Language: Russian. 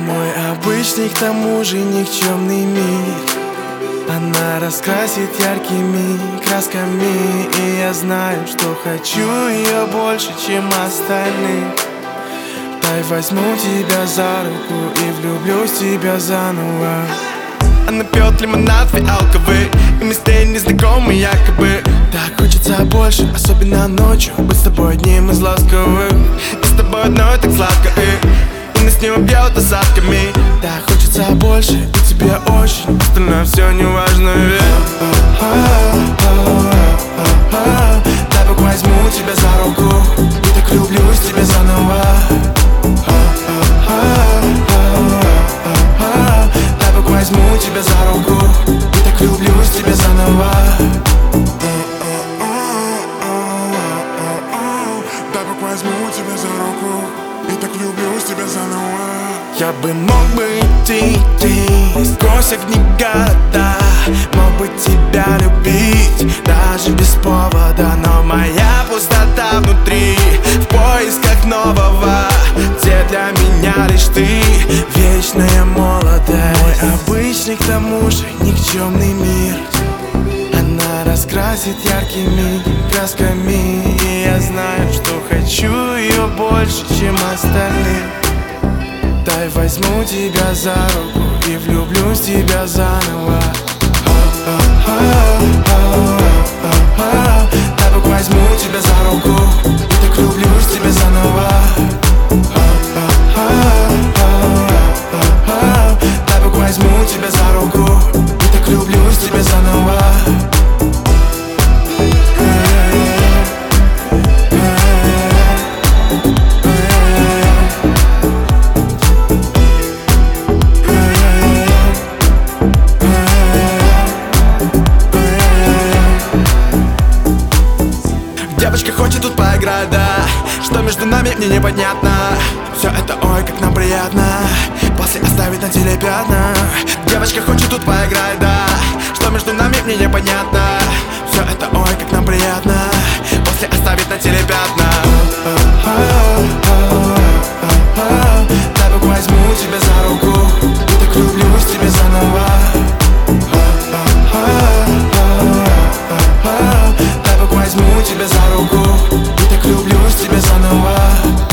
Мой обычный, к тому же никчемный мир она раскрасит яркими красками, и я знаю, что хочу ее больше, чем остальных. Дай возьму тебя за руку и влюблюсь в тебя заново. Она пьет лимонад фиалковый, и мы с ней не знакомы якобы. Так хочется больше, особенно ночью, быть с тобой одним из ласковых. И с тобой одной так сладко, и нас не убьет осадками. Так хочется больше, и тебе очень, остальное все не важно, дай Бог возьму тебя за руку и так влюблюсь в тебя заново. Дай Бог возьму тебя за руку и так влюблюсь в тебя заново. Дай Бог возьму тебя за руку и так влюблюсь в тебя заново. Я бы мог бы идти сквозь огни города, мог бы тебя любить даже без повода, но моя пустота внутри в поисках нового, где для меня лишь ты, вечная молодость. Мой обычный, к тому же никчемный мир она раскрасит яркими красками, и я знаю, что хочу ее больше, чем остальных. Дай возьму тебя за руку и влюблюсь в тебя заново. Дай Бог возьму тебя за руку и так влюблюсь в тебя заново. Дай Бог возьму тебя за руку и так влюблюсь в тебя заново. Девочка хочет тут поиграть, да. Что между нами, мне непонятно. Все это, ой, как нам приятно. После оставить на теле пятна. Девочка хочет тут поиграть, да. Что между нами, мне непонятно. Все это, ой, как нам приятно. После оставить на теле пятна. Дай Бог возьму тебя за руку и так влюблюсь в тебя заново. Дай Бог возьму тебя за руку и так влюблюсь в тебя заново.